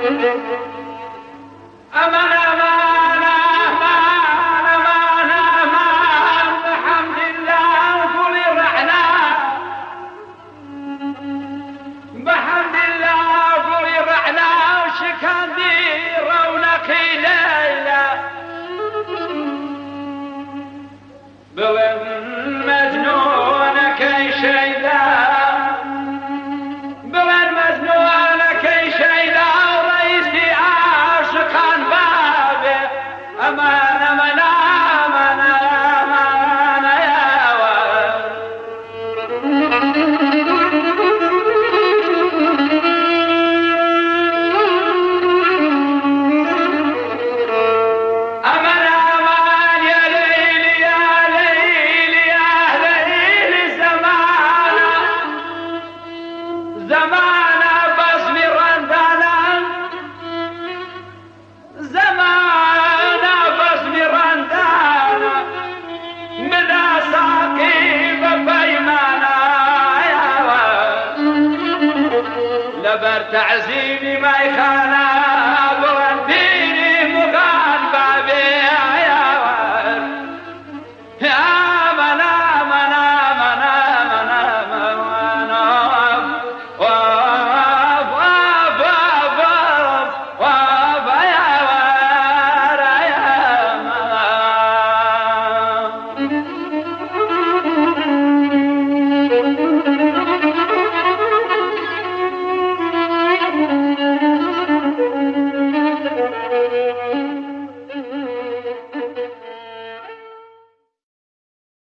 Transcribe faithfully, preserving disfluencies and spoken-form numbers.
أمان أمان أمان أمان أمان بحمد الله وقول الرحنا بحمد الله وقول الرحنا وشكاندي رونقي ليلى بلن مجنون كي شيدا بلن مجنون كي شيدا ورئيسي عاشقان بابي أمان أمان أمان أمان يا ولد أمان أمان يا ليل يا ليل يا ليل زمانا زمانا بصمي رندانا زمانا بصمي رندانا مدى ساقي ببيمانا يا ولد لبر تعزيني ما يخانا